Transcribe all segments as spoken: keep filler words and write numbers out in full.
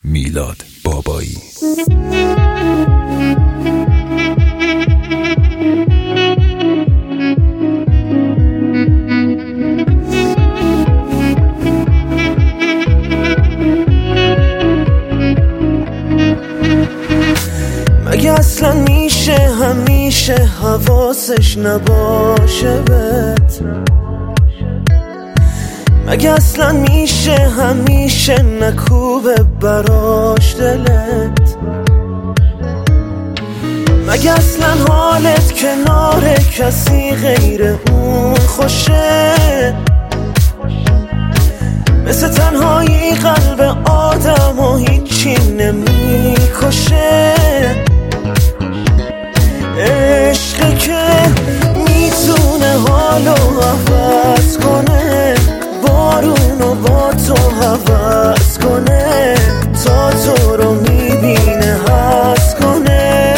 میلاد بابایی. مگه اصلا میشه همیشه حواسش نباشه بهت؟ مگه اصلا میشه همیشه نکوبه براش دلت؟ مگه اصلا حالت کنار کسی غیر اون خوشه؟ مثل تنهایی قلب آدم و هیچی نمیکشه. عشقی که میتونه حالو عوض کنه، بارونو با تو حوض کنه، تا تو رو میبینه حس کنه.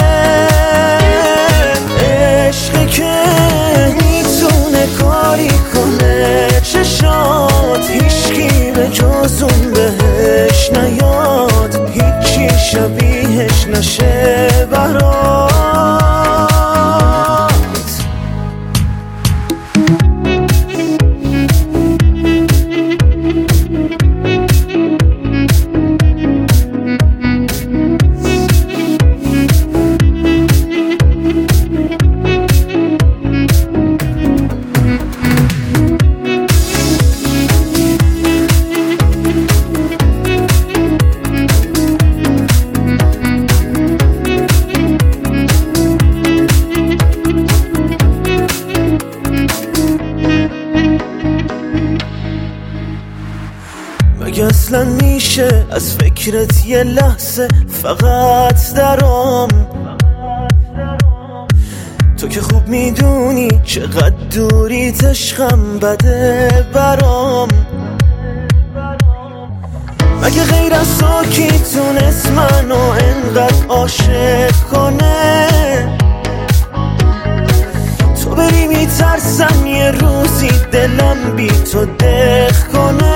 عشقی که میتونه کاری کنه چشات هیچکی به جز اون بهش نیاد، هیچی شبیهش نشه برات. مگه اصلا میشه از فکرت یه لحظه فقط درام؟ تو که خوب میدونی چقدر دوری عشقم بده برام. مگه غیر از تو کی تونست منو انقدر عاشق کنه؟ تو بری میترسم یه روزی دلم بی تو دق کنه.